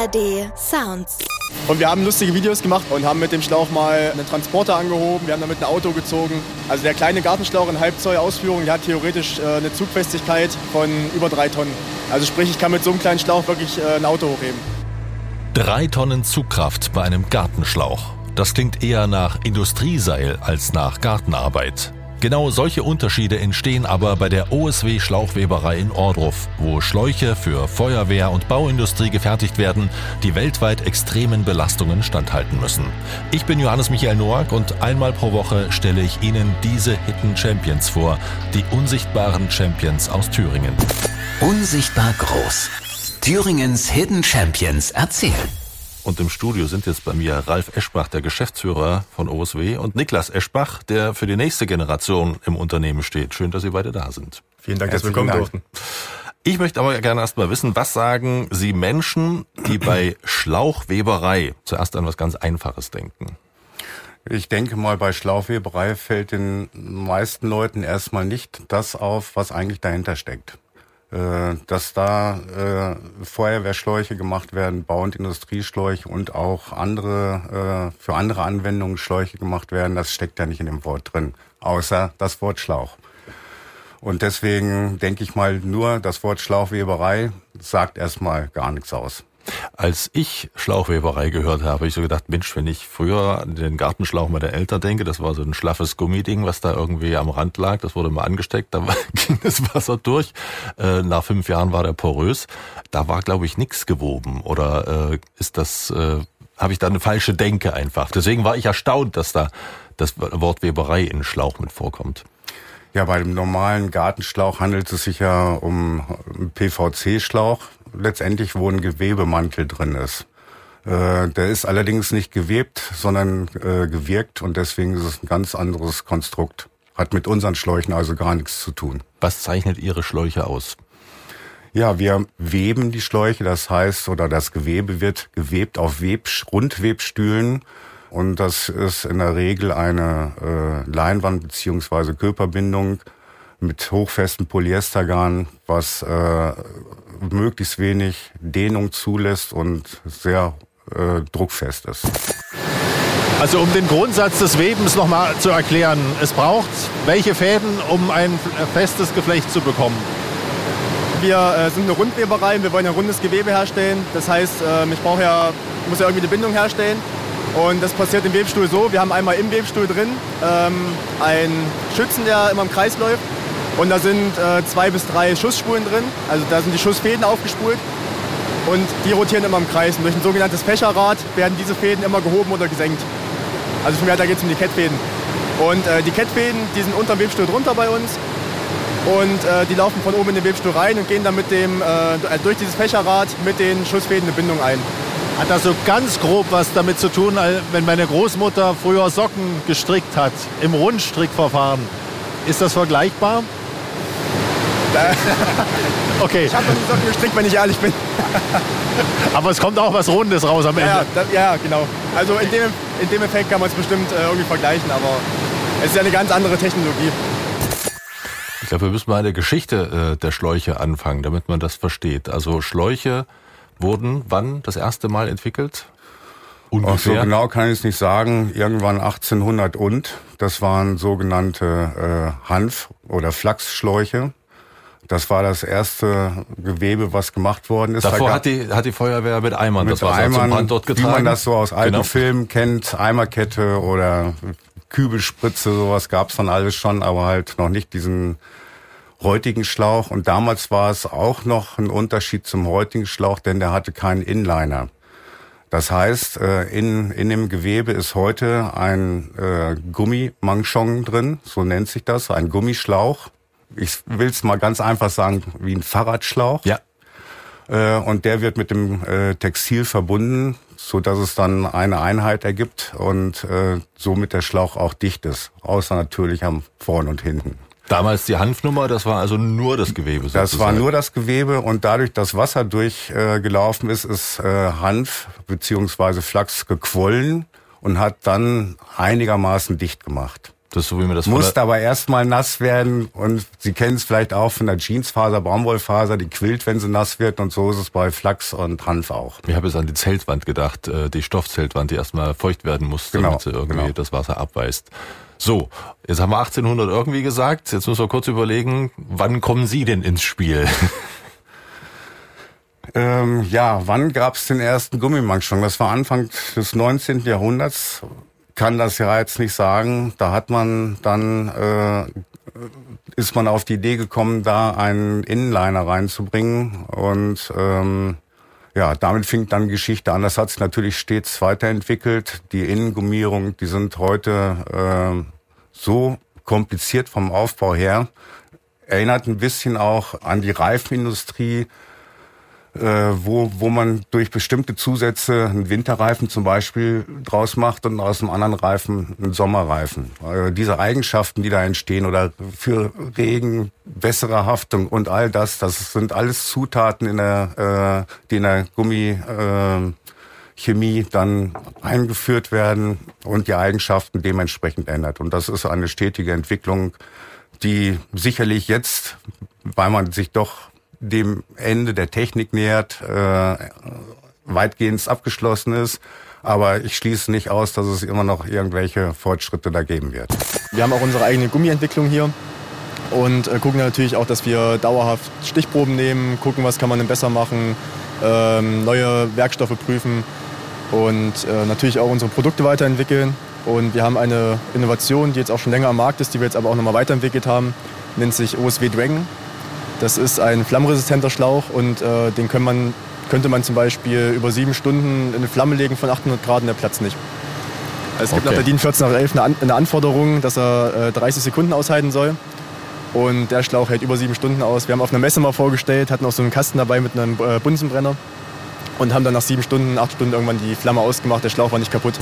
ARD Sounds. Und wir haben lustige Videos gemacht und haben mit dem Schlauch mal einen Transporter angehoben. Wir haben damit ein Auto gezogen. Also der kleine Gartenschlauch in Halbzoll-Ausführung, der hat theoretisch eine Zugfestigkeit von über 3 Tonnen. Also sprich, ich kann mit so einem kleinen Schlauch wirklich ein Auto hochheben. 3 Tonnen Zugkraft bei einem Gartenschlauch. Das klingt eher nach Industrieseil als nach Gartenarbeit. Genau solche Unterschiede entstehen aber bei der OSW Schlauchweberei in Ohrdruf, wo Schläuche für Feuerwehr und Bauindustrie gefertigt werden, die weltweit extremen Belastungen standhalten müssen. Ich bin Johannes Michael Noack und einmal pro Woche stelle ich Ihnen diese Hidden Champions vor, die unsichtbaren Champions aus Thüringen. Unsichtbar groß. Thüringens Hidden Champions erzählen. Und im Studio sind jetzt bei mir Ralf Eschbach, der Geschäftsführer von OSW, und Niklas Eschbach, der für die nächste Generation im Unternehmen steht. Schön, dass Sie beide da sind. Vielen Dank, dass wir kommen durften. Ich möchte aber gerne erst mal wissen, was sagen Sie Menschen, die bei Schlauchweberei zuerst an was ganz Einfaches denken? Ich denke mal, bei Schlauchweberei fällt den meisten Leuten erstmal nicht das auf, was eigentlich dahinter steckt. Dass da Feuerwehrschläuche gemacht werden, Bau- und Industrieschläuche und auch andere für andere Anwendungen Schläuche gemacht werden, das steckt ja nicht in dem Wort drin, außer das Wort Schlauch. Und deswegen denke ich mal, nur das Wort Schlauchweberei sagt erstmal gar nichts aus. Als ich Schlauchweberei gehört habe, habe ich so gedacht, Mensch, wenn ich früher an den Gartenschlauch meiner Eltern denke, das war so ein schlaffes Gummiding, was da irgendwie am Rand lag, das wurde mal angesteckt, da ging das Wasser durch. Nach 5 Jahren war der porös. Da war, glaube ich, nichts gewoben. Oder habe ich da eine falsche Denke einfach? Deswegen war ich erstaunt, dass da das Wort Weberei in Schlauch mit vorkommt. Ja, bei dem normalen Gartenschlauch handelt es sich ja um einen PVC-Schlauch, letztendlich wo ein Gewebemantel drin ist. Der ist allerdings nicht gewebt, sondern gewirkt und deswegen ist es ein ganz anderes Konstrukt. Hat mit unseren Schläuchen also gar nichts zu tun. Was zeichnet Ihre Schläuche aus? Ja, wir weben die Schläuche, das heißt, oder das Gewebe wird gewebt auf Rundwebstühlen. Und das ist in der Regel eine Leinwand- bzw. Körperbindung mit hochfestem Polyestergarn, was möglichst wenig Dehnung zulässt und sehr druckfest ist. Also um den Grundsatz des Webens nochmal zu erklären, es braucht welche Fäden, um ein festes Geflecht zu bekommen? Wir sind eine Rundweberei, wir wollen ein rundes Gewebe herstellen. Das heißt, ich muss ja irgendwie eine Bindung herstellen. Und das passiert im Webstuhl so, wir haben einmal im Webstuhl drin einen Schützen, der immer im Kreis läuft. Und da sind 2 bis 3 Schussspulen drin, also da sind die Schussfäden aufgespult. Und die rotieren immer im Kreis. Und durch ein sogenanntes Fächerrad werden diese Fäden immer gehoben oder gesenkt. Also von mir da geht es um die Kettfäden. Und die Kettfäden, die sind unterm Webstuhl drunter bei uns. Und die laufen von oben in den Webstuhl rein und gehen dann durch dieses Fächerrad mit den Schussfäden eine Bindung ein. Hat das so ganz grob was damit zu tun, wenn meine Großmutter früher Socken gestrickt hat, im Rundstrickverfahren? Ist das vergleichbar? Okay. Ich habe noch nie Socken gestrickt, wenn ich ehrlich bin. Aber es kommt auch was Rundes raus am Ende. Ja, genau. Also in dem Effekt kann man es bestimmt irgendwie vergleichen, aber es ist ja eine ganz andere Technologie. Ich glaube, wir müssen mal eine Geschichte der Schläuche anfangen, damit man das versteht. Also Schläuche wurden wann das erste Mal entwickelt? Ungefähr? So genau kann ich es nicht sagen. Irgendwann 1800 das waren sogenannte Hanf- oder Flachsschläuche. Das war das erste Gewebe, was gemacht worden ist. Davor hat die Feuerwehr mit Eimern das Wasser zum Brandort getragen. Wie man das so aus alten Filmen kennt, Eimerkette oder Kübelspritze, sowas gab's dann alles schon, aber halt noch nicht diesen heutigen Schlauch. Und damals war es auch noch ein Unterschied zum heutigen Schlauch, denn der hatte keinen Inliner. Das heißt, in dem Gewebe ist heute ein Gummimanchon drin, so nennt sich das, ein Gummischlauch. Ich will es mal ganz einfach sagen, wie ein Fahrradschlauch. Ja. Und der wird mit dem Textil verbunden, so dass es dann eine Einheit ergibt und somit der Schlauch auch dicht ist, außer natürlich am Vorn und Hinten. Damals die Hanfnummer, das war also nur das Gewebe sozusagen. Das war nur das Gewebe und dadurch, dass Wasser durchgelaufen ist Hanf bzw. Flachs gequollen und hat dann einigermaßen dicht gemacht. Das ist so, wie man das muss aber erstmal nass werden und Sie kennen es vielleicht auch von der Jeansfaser, Baumwollfaser, die quillt, wenn sie nass wird und so ist es bei Flachs und Hanf auch. Ich habe jetzt an die Zeltwand gedacht, die Stoffzeltwand, die erstmal feucht werden muss, damit sie irgendwie das Wasser abweist. So, jetzt haben wir 1800 irgendwie gesagt, jetzt müssen wir kurz überlegen, wann kommen Sie denn ins Spiel? Wann gab es den ersten Gummimangschuh? Das war Anfang des 19. Jahrhunderts. Kann das ja jetzt nicht sagen. Da hat man dann ist man auf die Idee gekommen, da einen Inliner reinzubringen und damit fing dann Geschichte an. Das hat sich natürlich stets weiterentwickelt. Die Innengummierung, die sind heute so kompliziert vom Aufbau her. Erinnert ein bisschen auch an die Reifenindustrie, wo man durch bestimmte Zusätze einen Winterreifen zum Beispiel draus macht und aus einem anderen Reifen einen Sommerreifen. Diese Eigenschaften, die da entstehen oder für Regen, bessere Haftung und all das sind alles Zutaten die in der Gummichemie dann eingeführt werden und die Eigenschaften dementsprechend ändert. Und das ist eine stetige Entwicklung, die sicherlich jetzt, weil man sich doch dem Ende der Technik nähert, weitgehend abgeschlossen ist. Aber ich schließe nicht aus, dass es immer noch irgendwelche Fortschritte da geben wird. Wir haben auch unsere eigene Gummientwicklung hier und gucken natürlich auch, dass wir dauerhaft Stichproben nehmen, gucken, was kann man denn besser machen, neue Werkstoffe prüfen und natürlich auch unsere Produkte weiterentwickeln. Und wir haben eine Innovation, die jetzt auch schon länger am Markt ist, die wir jetzt aber auch nochmal weiterentwickelt haben, nennt sich OSW Dragon. Das ist ein flammresistenter Schlauch und den könnte man zum Beispiel über 7 Stunden in eine Flamme legen von 800 Grad und der platzt nicht. Es gibt nach der DIN 1411 eine Anforderung, dass er 30 Sekunden aushalten soll. Und der Schlauch hält über 7 Stunden aus. Wir haben auf einer Messe mal vorgestellt, hatten auch so einen Kasten dabei mit einem Bunsenbrenner und haben dann nach 7 Stunden, 8 Stunden irgendwann die Flamme ausgemacht. Der Schlauch war nicht kaputt.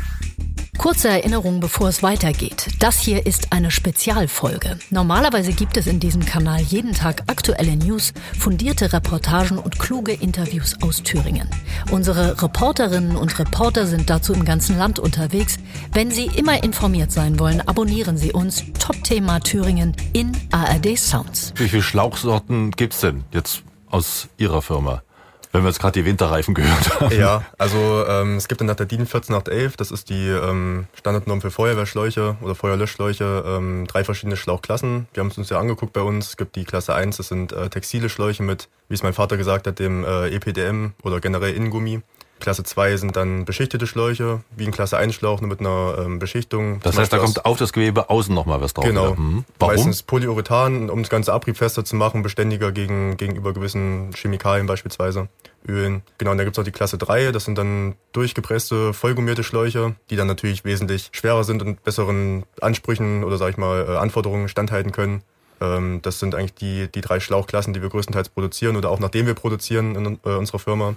Kurze Erinnerung, bevor es weitergeht. Das hier ist eine Spezialfolge. Normalerweise gibt es in diesem Kanal jeden Tag aktuelle News, fundierte Reportagen und kluge Interviews aus Thüringen. Unsere Reporterinnen und Reporter sind dazu im ganzen Land unterwegs. Wenn Sie immer informiert sein wollen, abonnieren Sie uns. Top-Thema Thüringen in ARD Sounds. Wie viele Schlauchsorten gibt's denn jetzt aus Ihrer Firma? Wenn wir jetzt gerade die Winterreifen gehört haben. Ja, also es gibt dann nach der DIN 14811, das ist die Standardnorm für Feuerwehrschläuche oder Feuerlöschschläuche, 3 verschiedene Schlauchklassen. Wir haben es uns ja angeguckt bei uns. Es gibt die Klasse 1, das sind textile Schläuche mit, wie es mein Vater gesagt hat, dem EPDM oder generell Innengummi. Klasse 2 sind dann beschichtete Schläuche, wie ein Klasse 1 Schlauch, nur mit einer Beschichtung. Das heißt, da kommt auf das Gewebe außen nochmal was drauf. Genau. Warum? Meistens Polyurethan, um das ganze abriebfester zu machen, beständiger gegenüber gewissen Chemikalien beispielsweise, Ölen. Genau, und da gibt's auch die Klasse 3, das sind dann durchgepresste, vollgummierte Schläuche, die dann natürlich wesentlich schwerer sind und besseren Ansprüchen oder sag ich mal Anforderungen standhalten können. Das sind eigentlich die 3 Schlauchklassen, die wir größtenteils produzieren oder auch nachdem wir produzieren in unserer Firma.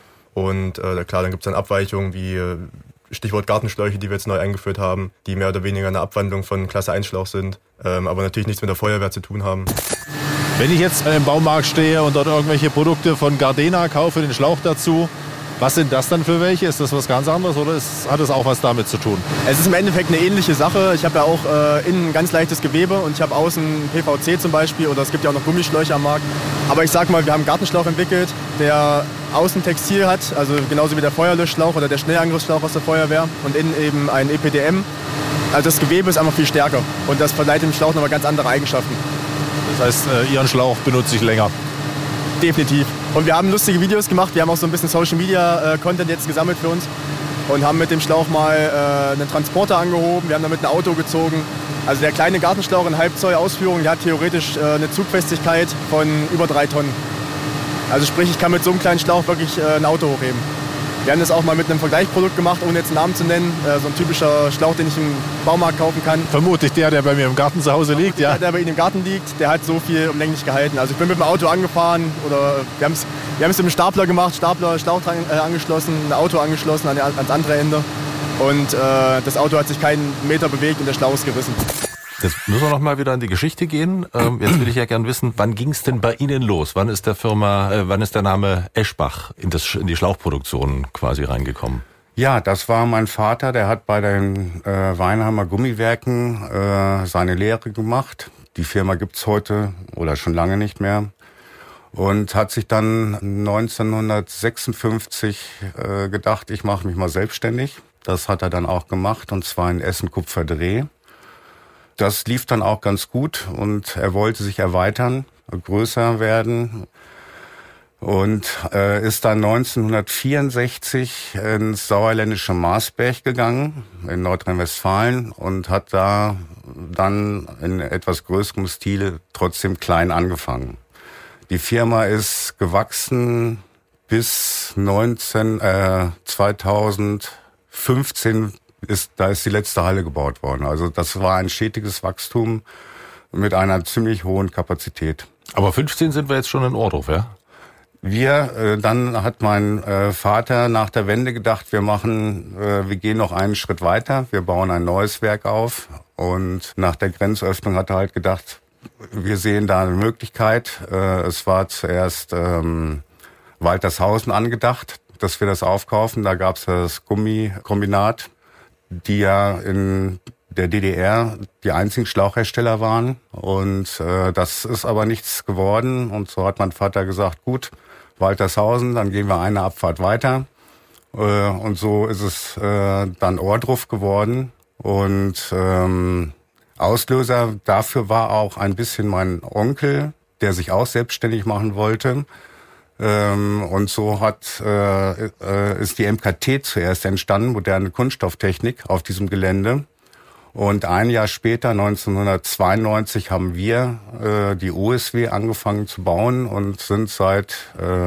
Und klar, dann gibt's dann Abweichungen wie Stichwort Gartenschläuche, die wir jetzt neu eingeführt haben, die mehr oder weniger eine Abwandlung von Klasse 1 Schlauch sind, aber natürlich nichts mit der Feuerwehr zu tun haben. Wenn ich jetzt im Baumarkt stehe und dort irgendwelche Produkte von Gardena kaufe, den Schlauch dazu, was sind das dann für welche? Ist das was ganz anderes oder hat es auch was damit zu tun? Es ist im Endeffekt eine ähnliche Sache. Ich habe ja auch innen ein ganz leichtes Gewebe und ich habe außen PVC zum Beispiel oder es gibt ja auch noch Gummischläuche am Markt. Aber ich sag mal, wir haben einen Gartenschlauch entwickelt, der außen Textil hat, also genauso wie der Feuerlöschschlauch oder der Schnellangriffsschlauch aus der Feuerwehr und innen eben ein EPDM. Also das Gewebe ist einfach viel stärker und das verleiht dem Schlauch nochmal ganz andere Eigenschaften. Das heißt, Ihren Schlauch benutze ich länger. Definitiv. Und wir haben lustige Videos gemacht. Wir haben auch so ein bisschen Social Media Content jetzt gesammelt für uns und haben mit dem Schlauch mal einen Transporter angehoben. Wir haben damit ein Auto gezogen. Also der kleine Gartenschlauch in Halbzoll Ausführung, der hat theoretisch eine Zugfestigkeit von über 3 Tonnen. Also sprich, ich kann mit so einem kleinen Schlauch wirklich ein Auto hochheben. Wir haben das auch mal mit einem Vergleichsprodukt gemacht, ohne jetzt einen Namen zu nennen. So ein typischer Schlauch, den ich im Baumarkt kaufen kann. Vermutlich der bei mir im Garten zu Hause liegt, ja. Der bei Ihnen im Garten liegt, der hat so viel umlänglich gehalten. Also ich bin mit dem Auto angefahren oder wir haben es mit dem Stapler gemacht, Stapler, Schlauch angeschlossen, ein Auto angeschlossen ans andere Ende. Und das Auto hat sich keinen Meter bewegt und der Schlauch ist gerissen. Jetzt müssen wir noch mal wieder in die Geschichte gehen. Jetzt will ich ja gern wissen, wann ging es denn bei Ihnen los? Wann ist der Name Eschbach in die Schlauchproduktion quasi reingekommen? Ja, das war mein Vater, der hat bei den Weinheimer Gummiwerken seine Lehre gemacht. Die Firma gibt's heute oder schon lange nicht mehr. Und hat sich dann 1956 gedacht, ich mache mich mal selbstständig. Das hat er dann auch gemacht, und zwar in Essen-Kupferdreh. Das lief dann auch ganz gut und er wollte sich erweitern, größer werden. Und ist dann 1964 ins sauerländische Marsberg gegangen, in Nordrhein-Westfalen, und hat da dann in etwas größerem Stil trotzdem klein angefangen. Die Firma ist gewachsen bis 2015, da ist die letzte Halle gebaut worden. Also das war ein stetiges Wachstum mit einer ziemlich hohen Kapazität. Aber 15 sind wir jetzt schon in Ohrdruf, ja? Dann hat mein Vater nach der Wende gedacht, wir gehen noch einen Schritt weiter, wir bauen ein neues Werk auf. Und nach der Grenzöffnung hat er halt gedacht, wir sehen da eine Möglichkeit. Es war zuerst Waltershausen angedacht, dass wir das aufkaufen. Da gab es das Gummikombinat, die ja in der DDR die einzigen Schlauchhersteller waren. Und das ist aber nichts geworden. Und so hat mein Vater gesagt, gut, Waltershausen, dann gehen wir eine Abfahrt weiter. Und so ist es dann Ohrdruf geworden. Und Auslöser dafür war auch ein bisschen mein Onkel, der sich auch selbstständig machen wollte. Und so ist die MKT zuerst entstanden, moderne Kunststofftechnik, auf diesem Gelände. Und ein Jahr später, 1992, haben wir die OSW angefangen zu bauen und sind seit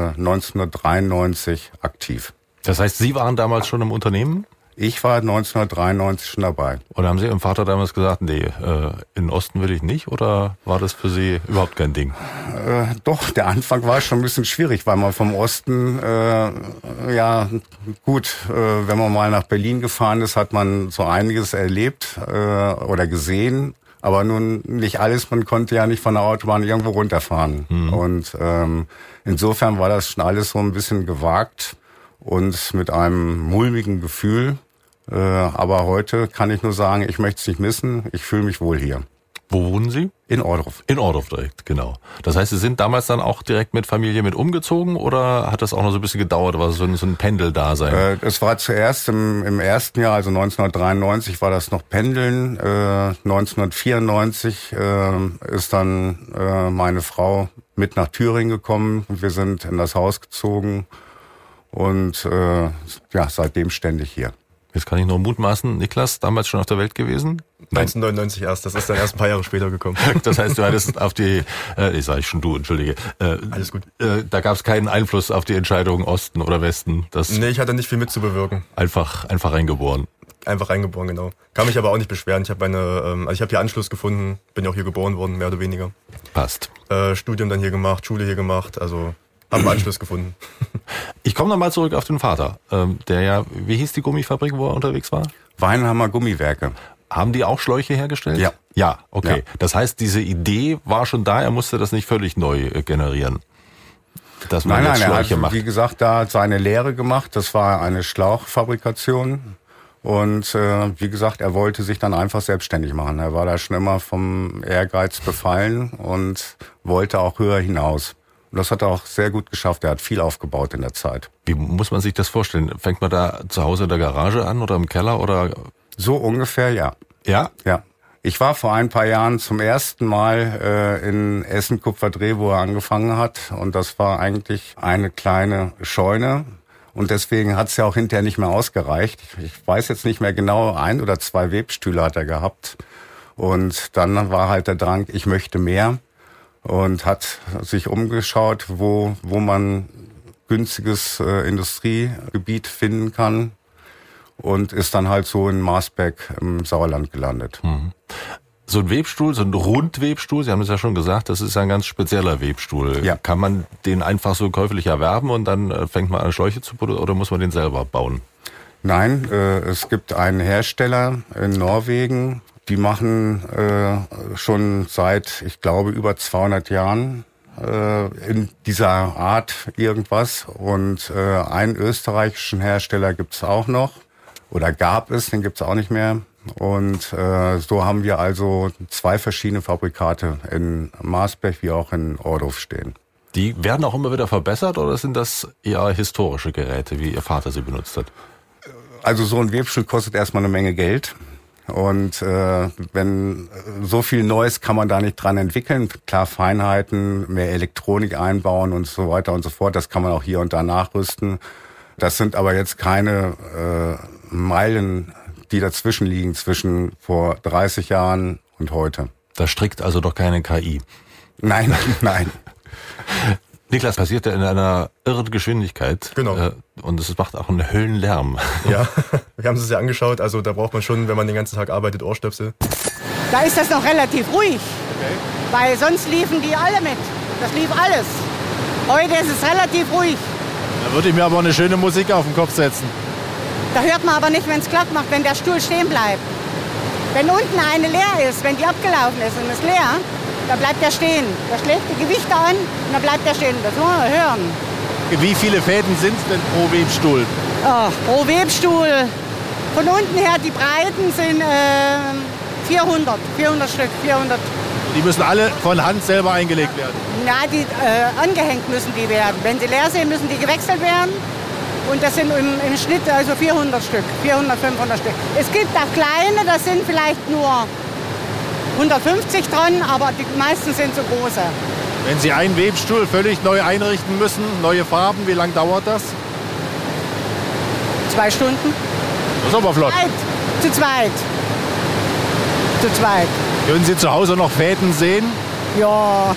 1993 aktiv. Das heißt, Sie waren damals schon im Unternehmen? Ich war 1993 schon dabei. Oder haben Sie Ihrem Vater damals gesagt, nee, in den Osten will ich nicht? Oder war das für Sie überhaupt kein Ding? Doch, der Anfang war schon ein bisschen schwierig, weil man vom Osten, wenn man mal nach Berlin gefahren ist, hat man so einiges erlebt oder gesehen. Aber nun nicht alles, man konnte ja nicht von der Autobahn irgendwo runterfahren. Und insofern war das schon alles so ein bisschen gewagt und mit einem mulmigen Gefühl. Aber heute kann ich nur sagen, ich möchte es nicht missen, ich fühle mich wohl hier. Wo wohnen Sie? In Ohrdruf. In Ohrdruf direkt, genau. Das heißt, Sie sind damals dann auch direkt mit Familie mit umgezogen oder hat das auch noch so ein bisschen gedauert, war so ein Pendeldasein? Es war zuerst im ersten Jahr, also 1993 war das noch Pendeln. 1994 ist dann meine Frau mit nach Thüringen gekommen. Wir sind in das Haus gezogen und seitdem ständig hier. Jetzt kann ich nur mutmaßen, Niklas, damals schon auf der Welt gewesen? 1999 erst, das ist dann erst ein paar Jahre später gekommen. Das heißt, du hattest auf die, entschuldige. Alles gut. Da gab es keinen Einfluss auf die Entscheidung Osten oder Westen? Nee, ich hatte nicht viel mitzubewirken. Einfach reingeboren. Einfach reingeboren, genau. Kann mich aber auch nicht beschweren. Ich habe ich habe hier Anschluss gefunden, bin ja auch hier geboren worden, mehr oder weniger. Passt. Studium dann hier gemacht, Schule hier gemacht, also haben Anschluss gefunden. Ich komme nochmal zurück auf den Vater, der ja, wie hieß die Gummifabrik, wo er unterwegs war? Weinheimer Gummiwerke. Haben die auch Schläuche hergestellt? Ja. Ja, okay. Ja. Das heißt, diese Idee war schon da, er musste das nicht völlig neu generieren. Dass man jetzt Schläuche macht. Wie gesagt, da seine Lehre gemacht, das war eine Schlauchfabrikation. Und wie gesagt, er wollte sich dann einfach selbstständig machen. Er war da schon immer vom Ehrgeiz befallen und wollte auch höher hinaus. Und das hat er auch sehr gut geschafft. Er hat viel aufgebaut in der Zeit. Wie muss man sich das vorstellen? Fängt man da zu Hause in der Garage an oder im Keller oder? So ungefähr, ja. Ja? Ja. Ich war vor ein paar Jahren zum ersten Mal in Essen-Kupferdreh, wo er angefangen hat. Und das war eigentlich eine kleine Scheune. Und deswegen hat es ja auch hinterher nicht mehr ausgereicht. Ich weiß jetzt nicht mehr genau, 1 oder 2 Webstühle hat er gehabt. Und dann war halt der Drang, ich möchte mehr. Und hat sich umgeschaut, wo man günstiges Industriegebiet finden kann und ist dann halt so in Marsberg im Sauerland gelandet. Mhm. So ein Webstuhl, so ein Rundwebstuhl, Sie haben es ja schon gesagt, das ist ein ganz spezieller Webstuhl. Ja. Kann man den einfach so käuflich erwerben und dann fängt man an Schläuche zu produzieren oder muss man den selber bauen? Nein, es gibt einen Hersteller in Norwegen, die machen schon seit, ich glaube, über 200 Jahren in dieser Art irgendwas. Und einen österreichischen Hersteller gibt es auch noch. Oder gab es, den gibt es auch nicht mehr. Und so haben wir also 2 verschiedene Fabrikate in Marsberg wie auch in Ohrdruf stehen. Die werden auch immer wieder verbessert oder sind das eher historische Geräte, wie Ihr Vater sie benutzt hat? Also so ein Webstuhl kostet erstmal eine Menge Geld. Und wenn so viel Neues kann man da nicht dran entwickeln. Klar, Feinheiten, mehr Elektronik einbauen und so weiter und so fort, das kann man auch hier und da nachrüsten. Das sind aber jetzt keine Meilen, die dazwischen liegen, zwischen vor 30 Jahren und heute. Da strickt also doch keine KI. Nein, nein. Niklas, passiert ja in einer irren Geschwindigkeit. Genau. Und es macht auch einen Höllenlärm. Ja, wir haben es ja angeschaut. Also da braucht man schon, wenn man den ganzen Tag arbeitet, Ohrstöpsel. Da ist das noch relativ ruhig, weil sonst liefen die alle mit. Das lief alles. Heute ist es relativ ruhig. Da würde ich mir aber eine schöne Musik auf den Kopf setzen. Da hört man aber nicht, wenn es glatt macht, wenn der Stuhl stehen bleibt. Wenn unten eine leer ist, wenn die abgelaufen ist und ist leer, dann bleibt der stehen. Der schlägt die Gewichte an und dann bleibt der stehen. Das muss man hören. Wie viele Fäden sind es denn pro Webstuhl? Oh, pro Webstuhl. Von unten her, die Breiten sind 400 Stück. 400. Die müssen alle von Hand selber eingelegt werden? Ja, angehängt müssen die werden. Wenn sie leer sind, müssen die gewechselt werden. Und das sind im Schnitt also 400 Stück, 400, 500 Stück. Es gibt auch kleine, das sind vielleicht nur 150 dran, aber die meisten sind so große. Wenn Sie einen Webstuhl völlig neu einrichten müssen, neue Farben, wie lange dauert das? 2 Stunden. Das ist aber flott. Zu zweit. Können Sie zu Hause noch Fäden sehen? Ja,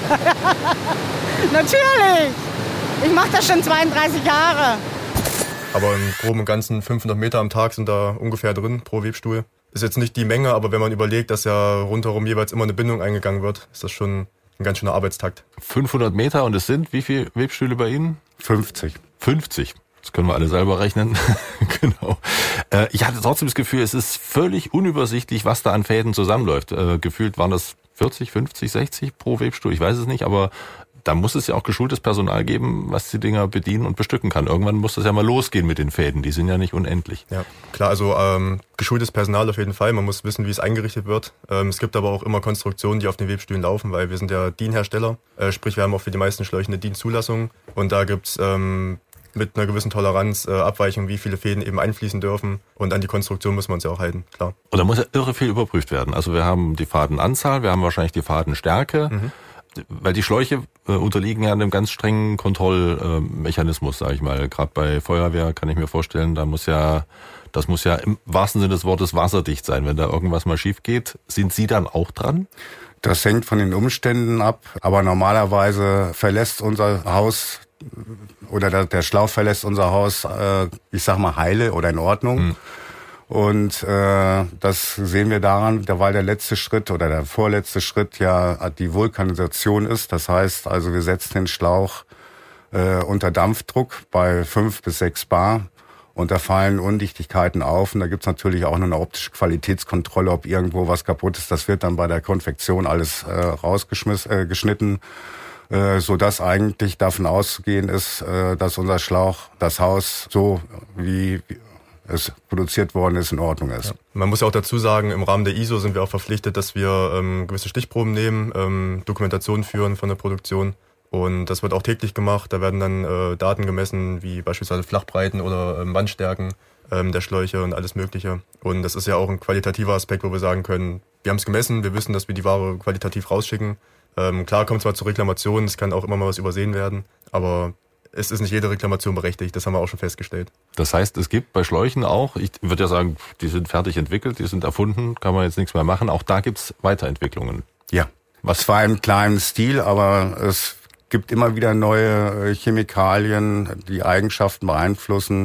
natürlich. Ich mache das schon 32 Jahre. Aber im Groben und Ganzen 500 Meter am Tag sind da ungefähr drin pro Webstuhl. Ist jetzt nicht die Menge, aber wenn man überlegt, dass ja rundherum jeweils immer eine Bindung eingegangen wird, ist das schon ein ganz schöner Arbeitstakt. 500 Meter und es sind wie viele Webstühle bei Ihnen? 50. 50. Das können wir alle selber rechnen. Genau. Ich hatte trotzdem das Gefühl, es ist völlig unübersichtlich, was da an Fäden zusammenläuft. Gefühlt waren das 40, 50, 60 pro Webstuhl, ich weiß es nicht, aber da muss es ja auch geschultes Personal geben, was die Dinger bedienen und bestücken kann. Irgendwann muss das ja mal losgehen mit den Fäden, die sind ja nicht unendlich. Ja, klar, also geschultes Personal auf jeden Fall. Man muss wissen, wie es eingerichtet wird. Es gibt aber auch immer Konstruktionen, die auf den Webstühlen laufen, weil wir sind ja DIN-Hersteller. Sprich, wir haben auch für die meisten Schläuche eine DIN-Zulassung. Und da gibt's mit einer gewissen Toleranz Abweichungen, wie viele Fäden eben einfließen dürfen. Und an die Konstruktion muss man uns ja auch halten, klar. Und da muss ja irre viel überprüft werden. Also wir haben die Fadenanzahl, wir haben wahrscheinlich die Fadenstärke. Weil die Schläuche unterliegen ja einem ganz strengen Kontrollmechanismus, sage ich mal. Gerade bei Feuerwehr kann ich mir vorstellen, das muss ja im wahrsten Sinne des Wortes wasserdicht sein. Wenn da irgendwas mal schief geht, sind Sie dann auch dran? Das hängt von den Umständen ab, aber normalerweise verlässt unser Haus oder der Schlauch verlässt unser Haus, ich sag mal heile oder in Ordnung. Und das sehen wir daran, weil der letzte Schritt oder der vorletzte Schritt ja die Vulkanisation ist. Das heißt also, wir setzen den Schlauch unter Dampfdruck bei 5 bis 6 Bar und da fallen Undichtigkeiten auf. Und da gibt's natürlich auch noch eine optische Qualitätskontrolle, ob irgendwo was kaputt ist. Das wird dann bei der Konfektion alles rausgeschnitten, sodass eigentlich davon auszugehen ist, dass unser Schlauch, das Haus so wie es produziert worden ist, in Ordnung ist. Ja. Man muss ja auch dazu sagen, im Rahmen der ISO sind wir auch verpflichtet, dass wir gewisse Stichproben nehmen, Dokumentationen führen von der Produktion. Und das wird auch täglich gemacht. Da werden dann Daten gemessen, wie beispielsweise Flachbreiten oder Wandstärken der Schläuche und alles Mögliche. Und das ist ja auch ein qualitativer Aspekt, wo wir sagen können, wir haben es gemessen, wir wissen, dass wir die Ware qualitativ rausschicken. Klar kommt es mal zu Reklamationen, es kann auch immer mal was übersehen werden, aber es ist nicht jede Reklamation berechtigt, das haben wir auch schon festgestellt. Das heißt, es gibt bei Schläuchen auch, ich würde ja sagen, die sind fertig entwickelt, die sind erfunden, kann man jetzt nichts mehr machen. Auch da gibt's Weiterentwicklungen. Ja, zwar im kleinen Stil, aber es gibt immer wieder neue Chemikalien, die Eigenschaften beeinflussen.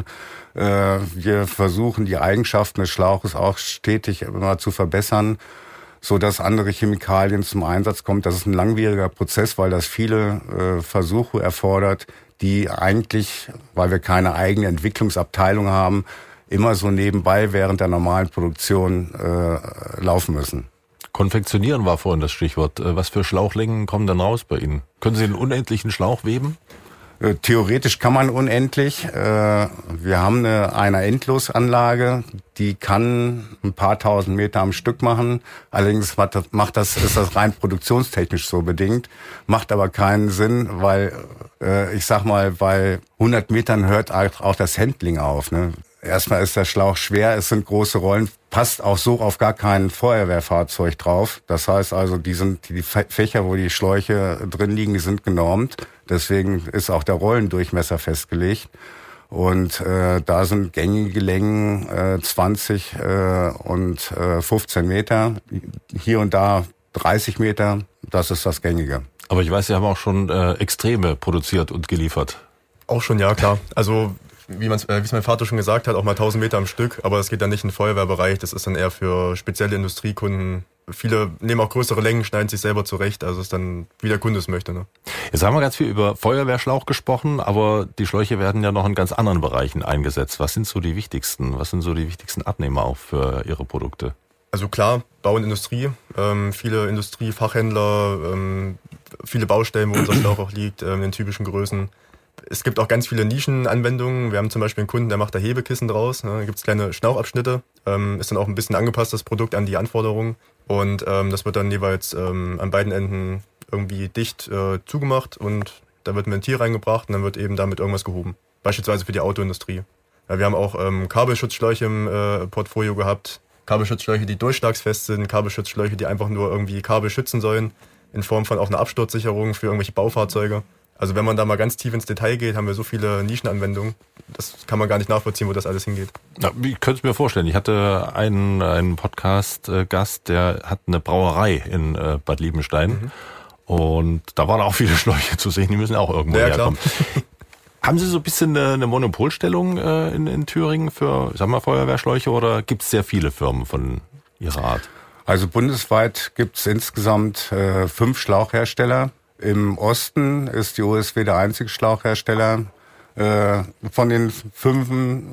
Wir versuchen, die Eigenschaften des Schlauches auch stetig immer zu verbessern, so dass andere Chemikalien zum Einsatz kommen. Das ist ein langwieriger Prozess, weil das viele Versuche erfordert, die eigentlich, weil wir keine eigene Entwicklungsabteilung haben, immer so nebenbei während der normalen Produktion laufen müssen. Konfektionieren war vorhin das Stichwort. Was für Schlauchlängen kommen dann raus bei Ihnen? Können Sie einen unendlichen Schlauch weben? Theoretisch kann man unendlich. Wir haben eine Endlosanlage, die kann ein paar tausend Meter am Stück machen. Allerdings ist das rein produktionstechnisch so bedingt. Macht aber keinen Sinn, weil, bei 100 Metern hört auch das Handling auf. Ne? Erstmal ist der Schlauch schwer, es sind große Rollen, passt auch so auf gar kein Feuerwehrfahrzeug drauf. Das heißt also, die Fächer, wo die Schläuche drin liegen, die sind genormt. Deswegen ist auch der Rollendurchmesser festgelegt. Und da sind gängige Längen 20 und 15 Meter. Hier und da 30 Meter, das ist das Gängige. Aber ich weiß, Sie haben auch schon Extreme produziert und geliefert. Auch schon, ja, klar. Also wie es mein Vater schon gesagt hat, auch mal 1000 Meter am Stück, aber das geht dann nicht in den Feuerwehrbereich, das ist dann eher für spezielle Industriekunden. Viele nehmen auch größere Längen, schneiden sich selber zurecht, also ist dann, wie der Kunde es möchte. Ne? Jetzt haben wir ganz viel über Feuerwehrschlauch gesprochen, aber die Schläuche werden ja noch in ganz anderen Bereichen eingesetzt. Was sind so die wichtigsten Abnehmer auch für Ihre Produkte? Also klar, Bau und Industrie, viele Industriefachhändler, viele Baustellen, wo unser Schlauch auch liegt, in den typischen Größen. Es gibt auch ganz viele Nischenanwendungen. Wir haben zum Beispiel einen Kunden, der macht da Hebekissen draus. Da gibt es kleine Schnauchabschnitte. Ist dann auch ein bisschen angepasst, das Produkt, an die Anforderungen. Und das wird dann jeweils an beiden Enden irgendwie dicht zugemacht und da wird ein Ventil reingebracht und dann wird eben damit irgendwas gehoben. Beispielsweise für die Autoindustrie. Ja, wir haben auch Kabelschutzschläuche im Portfolio gehabt. Kabelschutzschläuche, die durchschlagsfest sind. Kabelschutzschläuche, die einfach nur irgendwie Kabel schützen sollen. In Form von auch einer Absturzsicherung für irgendwelche Baufahrzeuge. Also wenn man da mal ganz tief ins Detail geht, haben wir so viele Nischenanwendungen. Das kann man gar nicht nachvollziehen, wo das alles hingeht. Ja, ich könnte es mir vorstellen. Ich hatte einen Podcast-Gast, der hat eine Brauerei in Bad Liebenstein. Und da waren auch viele Schläuche zu sehen. Die müssen auch irgendwo herkommen. Haben Sie so ein bisschen eine Monopolstellung in Thüringen für, Feuerwehrschläuche oder gibt es sehr viele Firmen von Ihrer Art? Also bundesweit gibt es insgesamt 5 Schlauchhersteller. Im Osten ist die OSW der einzige Schlauchhersteller. Von den 5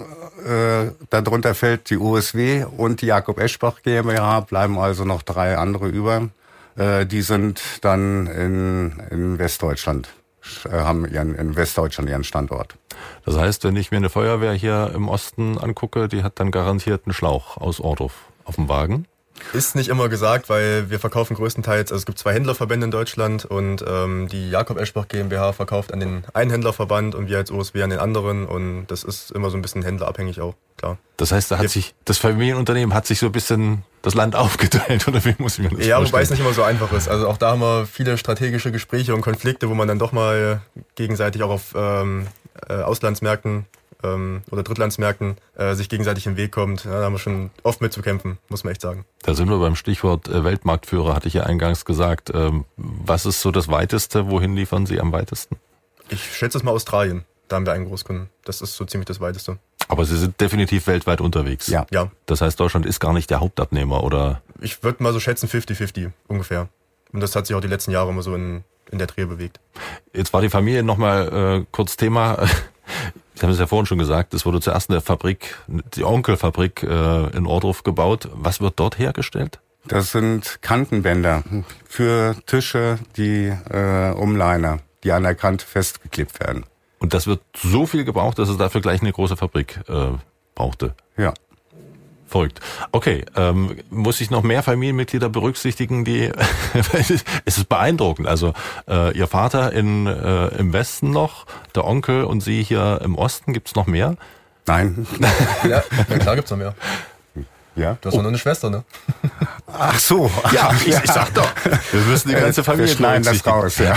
darunter fällt die OSW und die Jakob Eschbach GmbH, bleiben also noch 3 andere über. Die sind dann in Westdeutschland, haben in Westdeutschland ihren Standort. Das heißt, wenn ich mir eine Feuerwehr hier im Osten angucke, die hat dann garantiert einen Schlauch aus Ohrdruf auf dem Wagen? Ist nicht immer gesagt, weil wir verkaufen größtenteils, also es gibt 2 Händlerverbände in Deutschland und die Jakob Eschbach GmbH verkauft an den einen Händlerverband und wir als OSW an den anderen und das ist immer so ein bisschen händlerabhängig auch, klar. Das heißt, das Familienunternehmen hat sich so ein bisschen das Land aufgeteilt, oder wie muss ich mir das vorstellen? Ja, wobei es nicht immer so einfach ist. Also auch da haben wir viele strategische Gespräche und Konflikte, wo man dann doch mal gegenseitig auch auf Auslandsmärkten oder Drittlandsmärkten sich gegenseitig im Weg kommt. Ja, da haben wir schon oft mit zu kämpfen, muss man echt sagen. Da sind wir beim Stichwort Weltmarktführer, hatte ich ja eingangs gesagt. Was ist so das Weiteste? Wohin liefern Sie am weitesten? Ich schätze es mal Australien. Da haben wir einen Großkunden. Das ist so ziemlich das Weiteste. Aber Sie sind definitiv weltweit unterwegs. Ja. Das heißt, Deutschland ist gar nicht der Hauptabnehmer, oder? Ich würde mal so schätzen 50-50 ungefähr. Und das hat sich auch die letzten Jahre immer so in der Dreh bewegt. Jetzt war die Familie nochmal kurz Thema. Sie haben es ja vorhin schon gesagt, es wurde zuerst eine Fabrik, die Onkel-Fabrik in Ohrdruf gebaut. Was wird dort hergestellt? Das sind Kantenbänder für Tische, die Umliner, die an der Kante festgeklebt werden. Und das wird so viel gebraucht, dass es dafür gleich eine große Fabrik brauchte? Ja. Verrückt. Okay, muss ich noch mehr Familienmitglieder berücksichtigen, die es ist beeindruckend. Also Ihr Vater im Westen noch, der Onkel und Sie hier im Osten, gibt's noch mehr? Nein. Ja, klar gibt's noch mehr. Ja? Du hast nur eine Schwester, ne? Ach so. Ja, ich sag doch. Wir müssen die ganze Familie wir schneiden das raus, ja.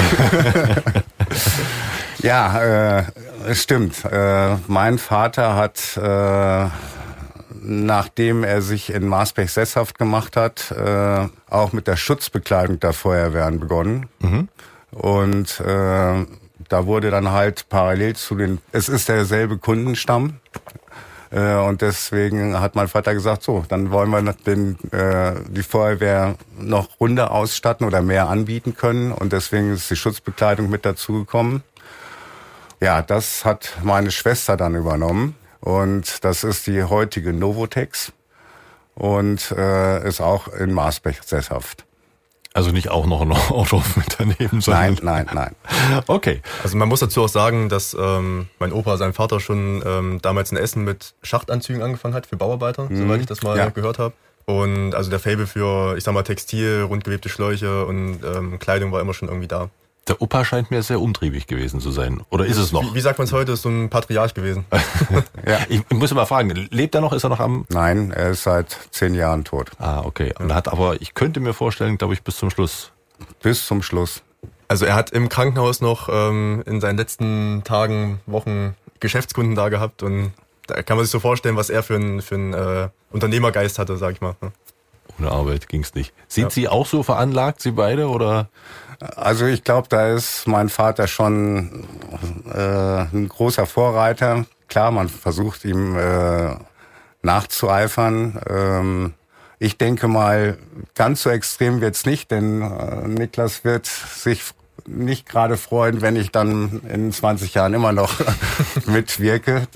Ja, es stimmt. Mein Vater hat nachdem er sich in Marsberg sesshaft gemacht hat, auch mit der Schutzbekleidung der Feuerwehren begonnen. Und da wurde dann halt parallel es ist derselbe Kundenstamm. Und deswegen hat mein Vater gesagt, so, dann wollen wir die Feuerwehr noch runder ausstatten oder mehr anbieten können. Und deswegen ist die Schutzbekleidung mit dazugekommen. Ja, das hat meine Schwester dann übernommen. Und das ist die heutige Novotex. und ist auch in Marsberg sesshaft. Also nicht auch noch ein Auto mit daneben, sondern... Nein. Okay. Also man muss dazu auch sagen, dass mein Opa, sein Vater, schon damals in Essen mit Schachtanzügen angefangen hat für Bauarbeiter, soweit ich das mal gehört habe. Und also der Faible für, ich sag mal, Textil, rundgewebte Schläuche und Kleidung war immer schon irgendwie da. Der Opa scheint mir sehr umtriebig gewesen zu sein. Oder ist es noch? Wie sagt man es heute? Ist so ein Patriarch gewesen. Ja. Ich muss mal fragen, lebt er noch? Ist er noch am... Nein, er ist seit 10 Jahren tot. Ah, okay. Und hat aber, ich könnte mir vorstellen, glaube ich, bis zum Schluss. Bis zum Schluss. Also er hat im Krankenhaus noch in seinen letzten Tagen, Wochen Geschäftskunden da gehabt und da kann man sich so vorstellen, was er für ein Unternehmergeist hatte, sag ich mal. Ohne Arbeit ging's nicht. Sind Sie auch so veranlagt, Sie beide, oder? Also ich glaube, da ist mein Vater schon ein großer Vorreiter. Klar, man versucht ihm nachzueifern. Ich denke mal, ganz so extrem wird's nicht, denn Niklas wird sich nicht gerade freuen, wenn ich dann in 20 Jahren immer noch mitwirke.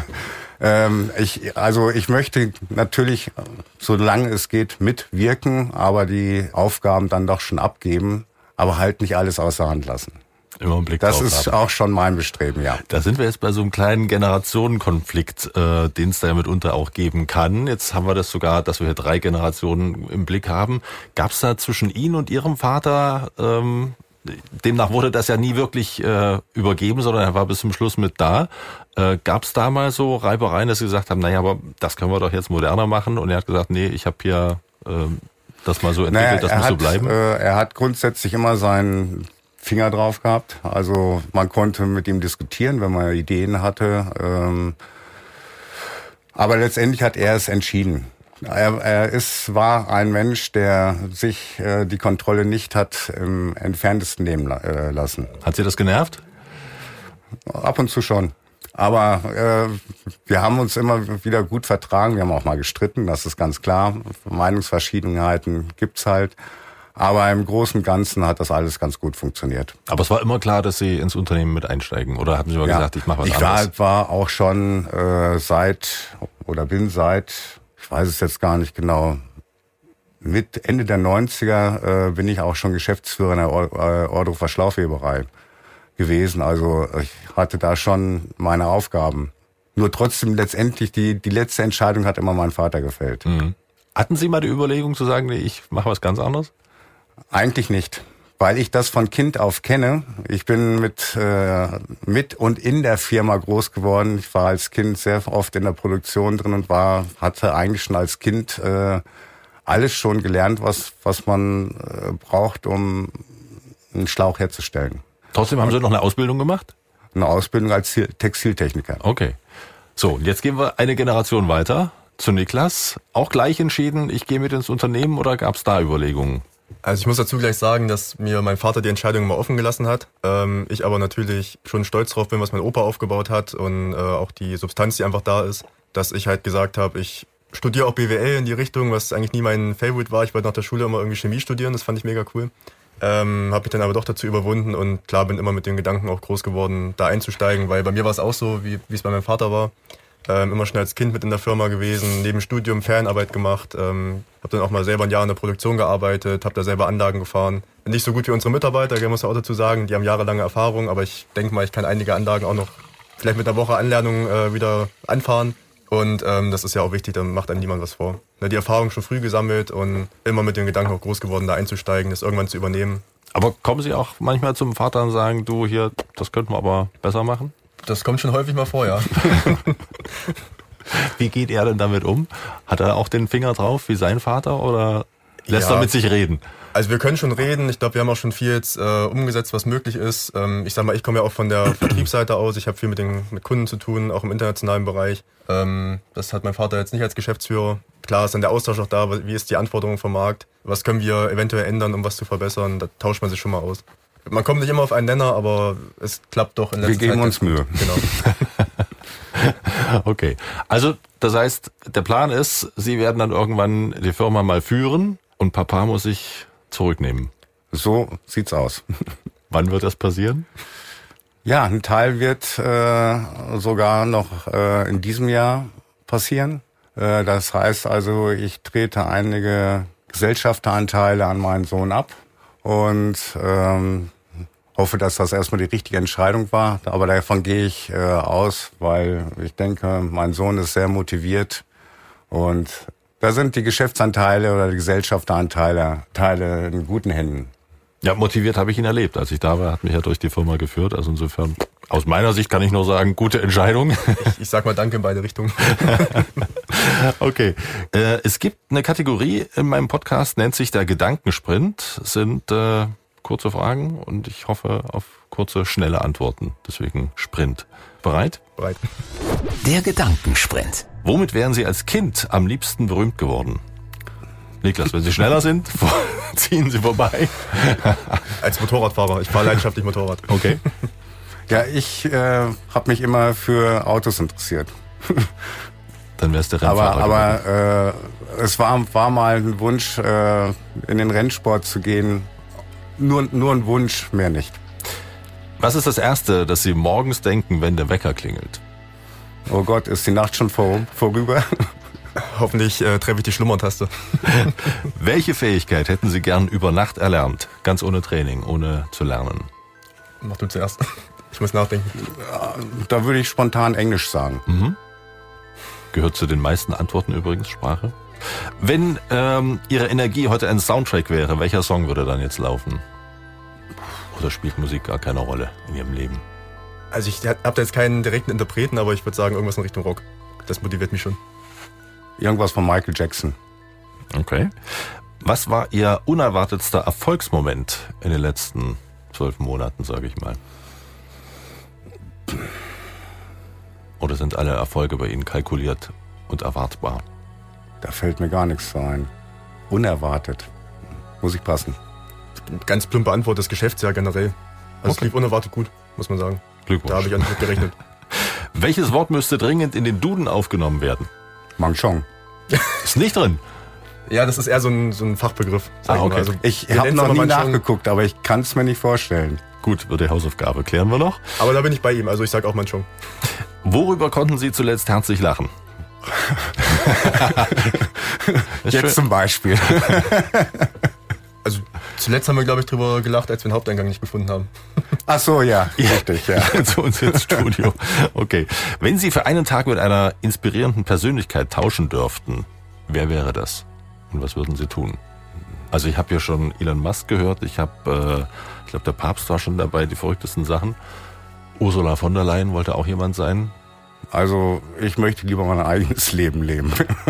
Ich möchte natürlich, solange es geht, mitwirken, aber die Aufgaben dann doch schon abgeben, aber halt nicht alles außer Hand lassen. Immer einen Blick das drauf ist haben. auch schon mein Bestreben, ja. Da sind wir jetzt bei so einem kleinen Generationenkonflikt, den es da ja mitunter auch geben kann. Jetzt haben wir das sogar, dass wir hier 3 Generationen im Blick haben. Gab es da zwischen Ihnen und Ihrem Vater, demnach wurde das ja nie wirklich übergeben, sondern er war bis zum Schluss mit da. Gab es da mal so Reibereien, dass Sie gesagt haben, naja, aber das können wir doch jetzt moderner machen? Und er hat gesagt, nee, ich habe hier das mal so entwickelt, das muss so bleiben. Er hat grundsätzlich immer seinen Finger drauf gehabt. Also man konnte mit ihm diskutieren, wenn man Ideen hatte. Aber letztendlich hat er es entschieden. Er war ein Mensch, der sich die Kontrolle nicht hat im Entferntesten nehmen lassen. Hat Sie das genervt? Ab und zu schon. Aber wir haben uns immer wieder gut vertragen. Wir haben auch mal gestritten, das ist ganz klar. Meinungsverschiedenheiten gibt's halt. Aber im Großen und Ganzen hat das alles ganz gut funktioniert. Aber es war immer klar, dass Sie ins Unternehmen mit einsteigen? Oder haben Sie mal gesagt, ich mache was anderes? Ich war auch schon bin seit, ich weiß es jetzt gar nicht genau, mit Ende der 90er bin ich auch schon Geschäftsführer in der Ohrdruffer Schlauchweberei gewesen. Also ich hatte da schon meine Aufgaben. Nur trotzdem letztendlich, die letzte Entscheidung hat immer mein Vater gefällt. Mhm. Hatten Sie mal die Überlegung zu sagen, nee, ich mache was ganz anderes? Eigentlich nicht, weil ich das von Kind auf kenne. Ich bin mit und in der Firma groß geworden. Ich war als Kind sehr oft in der Produktion drin und hatte eigentlich schon als Kind alles schon gelernt, was man braucht, um einen Schlauch herzustellen. Trotzdem haben Sie noch eine Ausbildung gemacht? Eine Ausbildung als Textiltechniker. Okay. So, und jetzt gehen wir eine Generation weiter zu Niklas. Auch gleich entschieden, ich gehe mit ins Unternehmen, oder gab es da Überlegungen? Also ich muss dazu gleich sagen, dass mir mein Vater die Entscheidung immer offen gelassen hat. Ich aber natürlich schon stolz drauf bin, was mein Opa aufgebaut hat und auch die Substanz, die einfach da ist, dass ich halt gesagt habe, ich studiere auch BWL in die Richtung, was eigentlich nie mein Favorite war. Ich wollte nach der Schule immer irgendwie Chemie studieren, das fand ich mega cool. Habe mich dann aber doch dazu überwunden und klar, bin immer mit dem Gedanken auch groß geworden, da einzusteigen, weil bei mir war es auch so, wie es bei meinem Vater war. Immer schon als Kind mit in der Firma gewesen, neben Studium Fernarbeit gemacht, habe dann auch mal selber ein Jahr in der Produktion gearbeitet, habe da selber Anlagen gefahren. Nicht so gut wie unsere Mitarbeiter, muss man auch dazu sagen, die haben jahrelange Erfahrung, aber ich denke mal, ich kann einige Anlagen auch noch vielleicht mit einer Woche Anlernung wieder anfahren. Und das ist ja auch wichtig, da macht einem niemand was vor. Die Erfahrung schon früh gesammelt und immer mit dem Gedanken auch groß geworden, da einzusteigen, das irgendwann zu übernehmen. Aber kommen Sie auch manchmal zum Vater und sagen, du hier, das könnten wir aber besser machen? Das kommt schon häufig mal vor, ja. Wie geht er denn damit um? Hat er auch den Finger drauf wie sein Vater oder lässt er mit sich reden? Also wir können schon reden. Ich glaube, wir haben auch schon viel jetzt umgesetzt, was möglich ist. Ich sag mal, ich komme ja auch von der Vertriebsseite aus. Ich habe viel mit Kunden zu tun, auch im internationalen Bereich. Das hat mein Vater jetzt nicht als Geschäftsführer. Klar ist dann der Austausch auch da. Wie ist die Anforderung vom Markt? Was können wir eventuell ändern, um was zu verbessern? Da tauscht man sich schon mal aus. Man kommt nicht immer auf einen Nenner, aber es klappt doch in letzter Zeit. Wir geben uns Mühe. Genau. Okay. Also, das heißt, der Plan ist, Sie werden dann irgendwann die Firma mal führen und Papa muss sich zurücknehmen. So sieht's aus. Wann wird das passieren? Ja, ein Teil wird sogar noch in diesem Jahr passieren. Das heißt also, ich trete einige Gesellschafteranteile an meinen Sohn ab und hoffe, dass das erstmal die richtige Entscheidung war. Aber davon gehe ich aus, weil ich denke, mein Sohn ist sehr motiviert und da sind die Geschäftsanteile oder die Gesellschafteranteile in guten Händen. Ja, motiviert habe ich ihn erlebt. Als ich da war, hat mich ja durch die Firma geführt. Also insofern, aus meiner Sicht kann ich nur sagen, gute Entscheidung. Ich sag mal Danke in beide Richtungen. Okay. Es gibt eine Kategorie in meinem Podcast, nennt sich der Gedankensprint. Sind kurze Fragen und ich hoffe auf kurze, schnelle Antworten. Deswegen Sprint. Bereit? Bereit. Der Gedankensprint. Womit wären Sie als Kind am liebsten berühmt geworden? Niklas, wenn Sie schneller sind, ziehen Sie vorbei. Als Motorradfahrer. Ich fahre leidenschaftlich Motorrad. Okay. Ja, ich habe mich immer für Autos interessiert. Dann wär's der Rennfahrer. Aber es war mal ein Wunsch, in den Rennsport zu gehen. Nur ein Wunsch, mehr nicht. Was ist das Erste, das Sie morgens denken, wenn der Wecker klingelt? Oh Gott, ist die Nacht schon vorüber? Hoffentlich treffe ich die Schlummertaste. Welche Fähigkeit hätten Sie gern über Nacht erlernt? Ganz ohne Training, ohne zu lernen. Mach du zuerst. Ich muss nachdenken. Da würde ich spontan Englisch sagen. Mhm. Gehört zu den meisten Antworten übrigens, Sprache. Wenn Ihre Energie heute ein Soundtrack wäre, welcher Song würde dann jetzt laufen? Oder spielt Musik gar keine Rolle in Ihrem Leben? Also ich habe da jetzt keinen direkten Interpreten, aber ich würde sagen irgendwas in Richtung Rock. Das motiviert mich schon. Irgendwas von Michael Jackson. Okay. Was war Ihr unerwartetster Erfolgsmoment in den letzten 12 Monaten, sage ich mal? Oder sind alle Erfolge bei Ihnen kalkuliert und erwartbar? Da fällt mir gar nichts ein. Unerwartet. Muss ich passen. Ganz plumpe Antwort, das Geschäftsjahr generell. Also es lief unerwartet gut, muss man sagen. Glückwunsch. Da habe ich an mit gerechnet. Welches Wort müsste dringend in den Duden aufgenommen werden? Manchong. Ist nicht drin. Ja, das ist eher so ein Fachbegriff. Okay. Also, Ich habe noch nie nachgeguckt, aber ich kann es mir nicht vorstellen. Gut, wird die Hausaufgabe. Klären wir noch. Aber da bin ich bei ihm, also ich sage auch Manchong. Worüber konnten Sie zuletzt herzlich lachen? Jetzt zum Beispiel. Also zuletzt haben wir, glaube ich, drüber gelacht, als wir den Haupteingang nicht gefunden haben. Ach so, ja, richtig, ja. Zu uns ins Studio. Okay. Wenn Sie für einen Tag mit einer inspirierenden Persönlichkeit tauschen dürften, wer wäre das? Und was würden Sie tun? Also ich habe ja schon Elon Musk gehört. Ich glaube, der Papst war schon dabei, die verrücktesten Sachen. Ursula von der Leyen wollte auch jemand sein. Also ich möchte lieber mein eigenes Leben leben.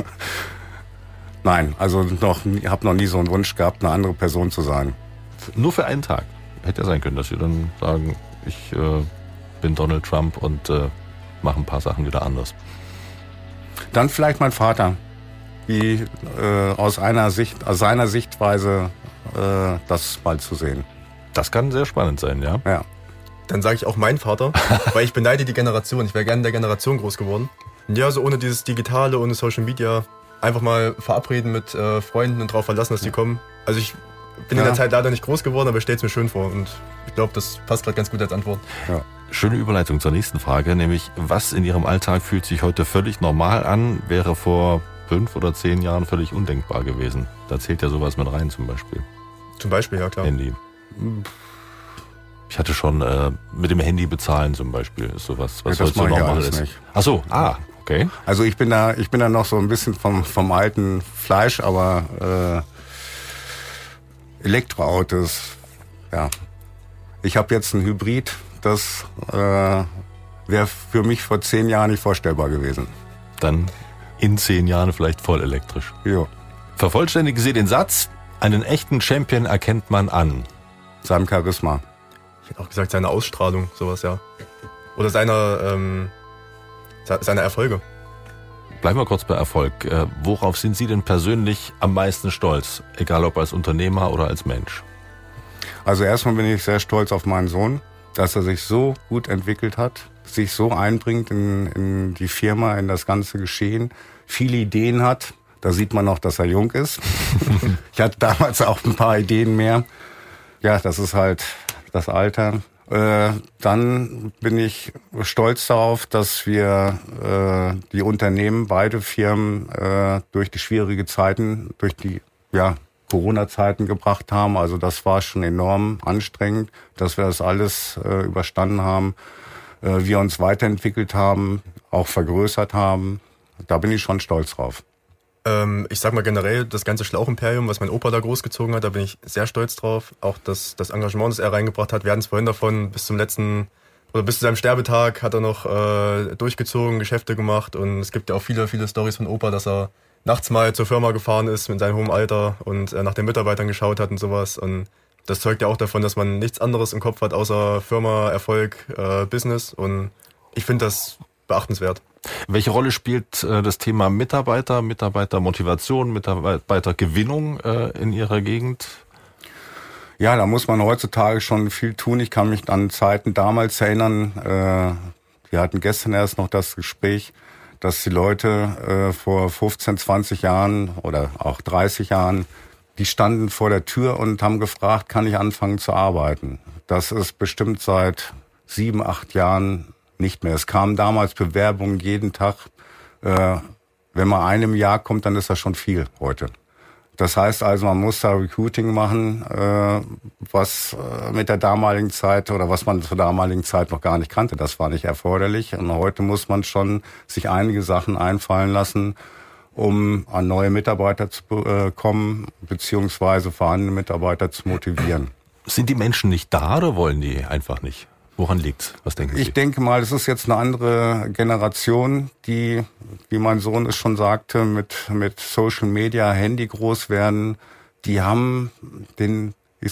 Nein, also habe noch nie so einen Wunsch gehabt, eine andere Person zu sein. Nur für einen Tag. Hätte ja sein können, dass Sie dann sagen, ich bin Donald Trump und mache ein paar Sachen wieder anders. Dann vielleicht mein Vater, wie aus seiner Sichtweise das mal zu sehen. Das kann sehr spannend sein, ja. Ja. Dann sage ich auch mein Vater, weil ich beneide die Generation. Ich wäre gerne in der Generation groß geworden. Ja, so ohne dieses Digitale, ohne Social Media, einfach mal verabreden mit Freunden und darauf verlassen, dass die kommen. Also ich bin in der Zeit leider nicht groß geworden, aber ich stelle es mir schön vor. Und ich glaube, das passt gerade ganz gut als Antwort. Ja. Schöne Überleitung zur nächsten Frage, nämlich was in Ihrem Alltag fühlt sich heute völlig normal an, wäre vor 5 oder 10 Jahren völlig undenkbar gewesen. Da zählt ja sowas mit rein zum Beispiel. Zum Beispiel, ja klar. Handy. Ich hatte schon mit dem Handy bezahlen zum Beispiel, ist sowas, was Ja, heute so normal ist. Nicht. Ach so, okay. Also ich bin da noch so ein bisschen vom alten Fleisch, aber Elektroautos, ja. Ich habe jetzt ein Hybrid, das wäre für mich vor 10 Jahren nicht vorstellbar gewesen. Dann in 10 Jahren vielleicht voll elektrisch. Jo. Vervollständigen Sie den Satz, einen echten Champion erkennt man an. Seinem Charisma. Ich hätte auch gesagt, seine Ausstrahlung, sowas, ja. Oder seine Erfolge. Bleiben wir kurz bei Erfolg. Worauf sind Sie denn persönlich am meisten stolz? Egal ob als Unternehmer oder als Mensch. Also erstmal bin ich sehr stolz auf meinen Sohn, dass er sich so gut entwickelt hat, sich so einbringt in die Firma, in das ganze Geschehen, viele Ideen hat. Da sieht man noch, dass er jung ist. Ich hatte damals auch ein paar Ideen mehr. Ja, das ist halt das Alter. Dann bin ich stolz darauf, dass wir die Unternehmen, beide Firmen, durch die schwierige Zeiten, durch die Corona-Zeiten gebracht haben. Also das war schon enorm anstrengend, dass wir das alles überstanden haben. Wir uns weiterentwickelt haben, auch vergrößert haben. Da bin ich schon stolz drauf. Ich sag mal generell, das ganze Schlauchimperium, was mein Opa da großgezogen hat, da bin ich sehr stolz drauf. Auch das Engagement, das er reingebracht hat. Wir hatten es vorhin davon, bis zu seinem Sterbetag hat er noch durchgezogen, Geschäfte gemacht. Und es gibt ja auch viele, viele Storys von Opa, dass er nachts mal zur Firma gefahren ist mit seinem hohen Alter und nach den Mitarbeitern geschaut hat und sowas. Und das zeugt ja auch davon, dass man nichts anderes im Kopf hat, außer Firma, Erfolg, Business. Und ich finde das beachtenswert. Welche Rolle spielt das Thema Mitarbeitermotivation, Mitarbeitergewinnung in Ihrer Gegend? Ja, da muss man heutzutage schon viel tun. Ich kann mich an Zeiten damals erinnern. Wir hatten gestern erst noch das Gespräch, dass die Leute vor 15, 20 Jahren oder auch 30 Jahren, die standen vor der Tür und haben gefragt, kann ich anfangen zu arbeiten? Das ist bestimmt seit 7, 8 Jahren nicht mehr. Es kamen damals Bewerbungen jeden Tag. Wenn man einem Jahr kommt, dann ist das schon viel heute. Das heißt also, man muss da Recruiting machen, was mit der damaligen Zeit oder was man zur damaligen Zeit noch gar nicht kannte. Das war nicht erforderlich. Und heute muss man schon sich einige Sachen einfallen lassen, um an neue Mitarbeiter zu kommen, beziehungsweise vorhandene Mitarbeiter zu motivieren. Sind die Menschen nicht da oder wollen die einfach nicht? Woran liegt's? Was denken Sie? Ich denke mal, es ist jetzt eine andere Generation, die, wie mein Sohn es schon sagte, mit Social Media, Handy groß werden. Die haben den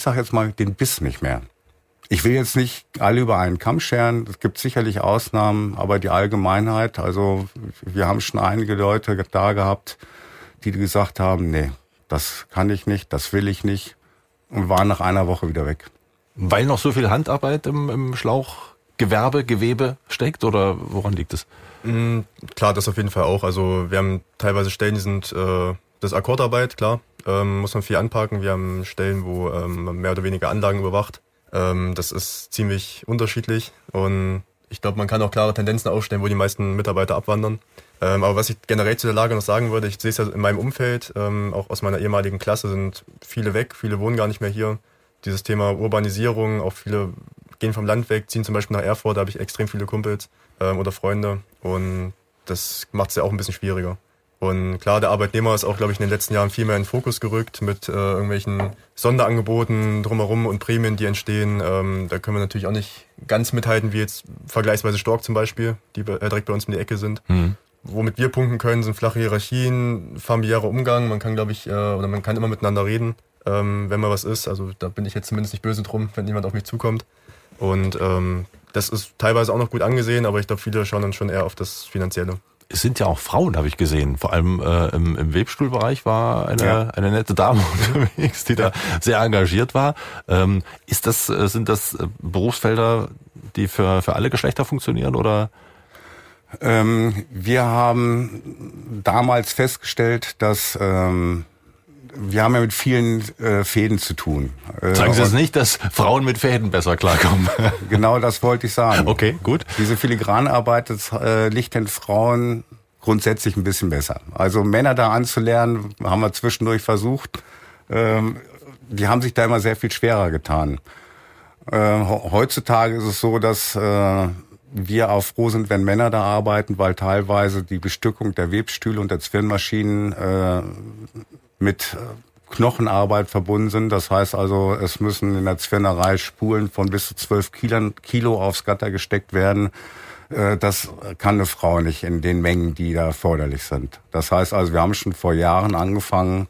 Biss nicht mehr. Ich will jetzt nicht alle über einen Kamm scheren. Es gibt sicherlich Ausnahmen, aber die Allgemeinheit, also wir haben schon einige Leute da gehabt, die gesagt haben, nee, das kann ich nicht, das will ich nicht und waren nach einer Woche wieder weg. Weil noch so viel Handarbeit im Schlauchgewerbe, Gewebe steckt oder woran liegt es? Klar, das auf jeden Fall auch. Also wir haben teilweise Stellen, die sind das ist Akkordarbeit, klar. Muss man viel anpacken. Wir haben Stellen, wo man mehr oder weniger Anlagen überwacht. Das ist ziemlich unterschiedlich und ich glaube, man kann auch klare Tendenzen aufstellen, wo die meisten Mitarbeiter abwandern. Aber was ich generell zu der Lage noch sagen würde, ich sehe es ja in meinem Umfeld, auch aus meiner ehemaligen Klasse sind viele weg, viele wohnen gar nicht mehr hier. Dieses Thema Urbanisierung, auch viele gehen vom Land weg, ziehen zum Beispiel nach Erfurt, da habe ich extrem viele Kumpels oder Freunde und das macht es ja auch ein bisschen schwieriger. Und klar, der Arbeitnehmer ist auch, glaube ich, in den letzten Jahren viel mehr in den Fokus gerückt mit irgendwelchen Sonderangeboten drumherum und Prämien, die entstehen. Da können wir natürlich auch nicht ganz mithalten, wie jetzt vergleichsweise Stork zum Beispiel, die direkt bei uns um die Ecke sind. Mhm. Womit wir punkten können, sind flache Hierarchien, familiärer Umgang. Man kann, glaube ich, oder man kann immer miteinander reden, wenn mal was ist. Also da bin ich jetzt zumindest nicht böse drum, wenn jemand auf mich zukommt. Und das ist teilweise auch noch gut angesehen, aber ich glaube, viele schauen dann schon eher auf das Finanzielle. Es sind ja auch Frauen, habe ich gesehen. Vor allem im Webstuhlbereich war eine nette Dame unterwegs, die da sehr engagiert war. Sind das Berufsfelder, die für alle Geschlechter funktionieren, oder? Wir haben damals festgestellt, dass wir haben ja mit vielen Fäden zu tun. Sagen Sie es nicht, dass Frauen mit Fäden besser klarkommen. Genau das wollte ich sagen. Okay, gut. Diese Filigranarbeit liegt den Frauen grundsätzlich ein bisschen besser. Also Männer da anzulernen, haben wir zwischendurch versucht. Die haben sich da immer sehr viel schwerer getan. Heutzutage ist es so, dass wir auch froh sind, wenn Männer da arbeiten, weil teilweise die Bestückung der Webstühle und der Zwirnmaschinen mit Knochenarbeit verbunden sind. Das heißt also, es müssen in der Zwirnerei Spulen von bis zu 12 Kilo aufs Gatter gesteckt werden. Das kann eine Frau nicht in den Mengen, die da erforderlich sind. Das heißt also, wir haben schon vor Jahren angefangen,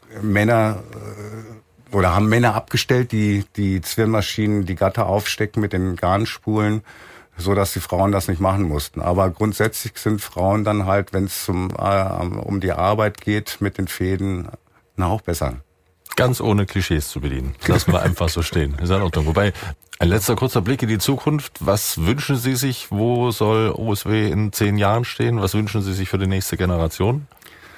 haben Männer abgestellt, die Zwirnmaschinen, die Gatter aufstecken mit den Garnspulen, so dass die Frauen das nicht machen mussten. Aber grundsätzlich sind Frauen dann halt, wenn es um die Arbeit geht mit den Fäden, auch besser. Ganz ohne Klischees zu bedienen. Lassen wir einfach so stehen. Ist in Ordnung. Wobei, ein letzter kurzer Blick in die Zukunft. Was wünschen Sie sich? Wo soll OSW in 10 Jahren stehen? Was wünschen Sie sich für die nächste Generation?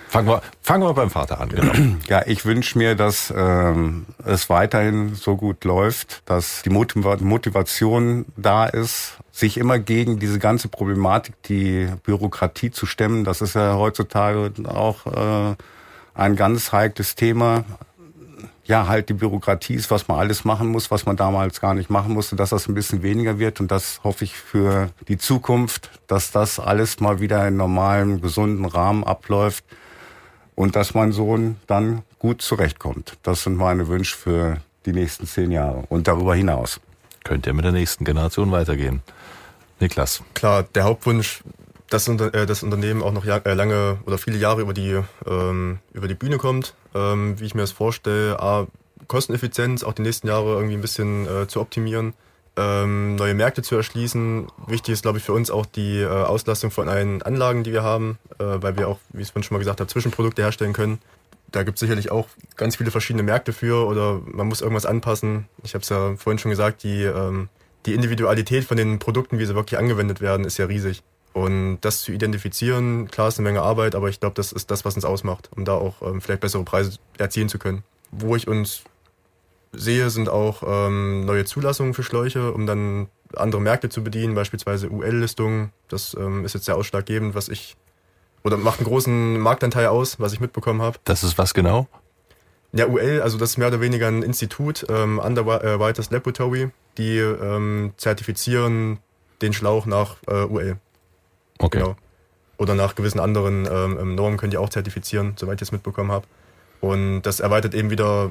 Fangen wir beim Vater an, genau. Ja, ich wünsche mir, dass es weiterhin so gut läuft, dass die Motivation da ist, sich immer gegen diese ganze Problematik, die Bürokratie zu stemmen. Das ist ja heutzutage auch ein ganz heikles Thema. Ja, halt die Bürokratie ist, was man alles machen muss, was man damals gar nicht machen musste, dass das ein bisschen weniger wird. Und das hoffe ich für die Zukunft, dass das alles mal wieder in normalem, gesunden Rahmen abläuft und dass mein Sohn dann gut zurechtkommt. Das sind meine Wünsche für die nächsten 10 Jahre und darüber hinaus. Könnt ihr mit der nächsten Generation weitergehen? Niklas. Klar, der Hauptwunsch, dass das Unternehmen auch noch lange oder viele Jahre über die Bühne kommt, wie ich mir das vorstelle, Kosteneffizienz auch die nächsten Jahre irgendwie ein bisschen zu optimieren, neue Märkte zu erschließen. Wichtig ist, glaube ich, für uns auch die Auslastung von allen Anlagen, die wir haben, weil wir auch, wie ich es vorhin schon mal gesagt habe, Zwischenprodukte herstellen können. Da gibt es sicherlich auch ganz viele verschiedene Märkte für oder man muss irgendwas anpassen. Ich habe es ja vorhin schon gesagt, die Individualität von den Produkten, wie sie wirklich angewendet werden, ist ja riesig. Und das zu identifizieren, klar ist eine Menge Arbeit, aber ich glaube, das ist das, was uns ausmacht, um da auch vielleicht bessere Preise erzielen zu können. Wo ich uns sehe, sind auch neue Zulassungen für Schläuche, um dann andere Märkte zu bedienen, beispielsweise UL-Listungen. Das ist jetzt sehr ausschlaggebend, macht einen großen Marktanteil aus, was ich mitbekommen habe. Das ist was genau? Ja, UL, also das ist mehr oder weniger ein Institut, Underwriters Laboratory, die zertifizieren den Schlauch nach UL. Okay. Genau. Oder nach gewissen anderen Normen können die auch zertifizieren, soweit ich es mitbekommen habe. Und das erweitert eben wieder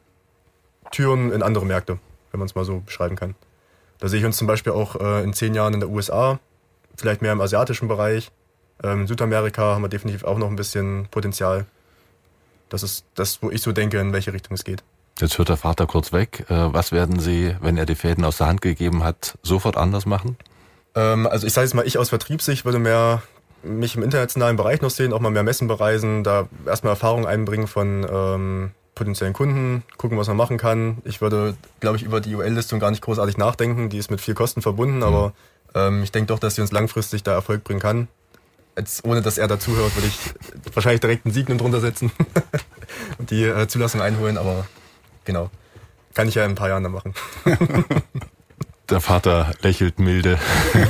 Türen in andere Märkte, wenn man es mal so beschreiben kann. Da sehe ich uns zum Beispiel auch in 10 Jahren in der USA, vielleicht mehr im asiatischen Bereich. In Südamerika haben wir definitiv auch noch ein bisschen Potenzial. Das ist das, wo ich so denke, in welche Richtung es geht. Jetzt hört der Vater kurz weg. Was werden Sie, wenn er die Fäden aus der Hand gegeben hat, sofort anders machen? Also ich sage jetzt mal, ich aus Vertriebssicht würde mehr mich im internationalen Bereich noch sehen, auch mal mehr Messen bereisen, da erstmal Erfahrung einbringen von potenziellen Kunden, gucken, was man machen kann. Ich würde, glaube ich, über die UL-Listung gar nicht großartig nachdenken, die ist mit viel Kosten verbunden, aber ich denke doch, dass sie uns langfristig da Erfolg bringen kann. Jetzt, ohne dass er dazuhört, würde ich wahrscheinlich direkt ein Signum drunter setzen und die Zulassung einholen, aber genau, kann ich ja in ein paar Jahren dann machen. Der Vater lächelt milde.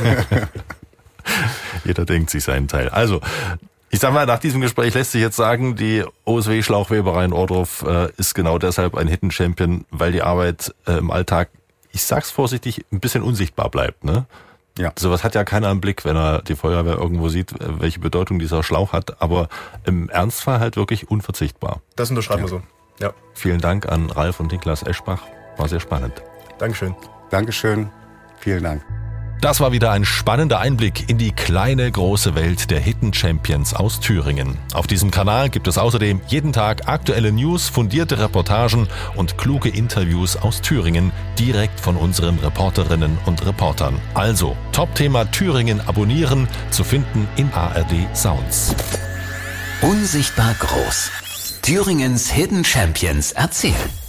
Jeder denkt sich seinen Teil. Also, ich sag mal, nach diesem Gespräch lässt sich jetzt sagen, die OSW Schlauchweberei in Ohrdruf ist genau deshalb ein Hidden Champion, weil die Arbeit im Alltag, ich sag's vorsichtig, ein bisschen unsichtbar bleibt, ne? Ja. Sowas hat ja keiner im Blick, wenn er die Feuerwehr irgendwo sieht, welche Bedeutung dieser Schlauch hat, aber im Ernstfall halt wirklich unverzichtbar. Das unterschreiben wir so. Ja. Vielen Dank an Ralf und Niklas Eschbach. War sehr spannend. Dankeschön. Dankeschön. Vielen Dank. Das war wieder ein spannender Einblick in die kleine, große Welt der Hidden Champions aus Thüringen. Auf diesem Kanal gibt es außerdem jeden Tag aktuelle News, fundierte Reportagen und kluge Interviews aus Thüringen direkt von unseren Reporterinnen und Reportern. Also, Top-Thema Thüringen abonnieren, zu finden in ARD Sounds. Unsichtbar groß. Thüringens Hidden Champions erzählen.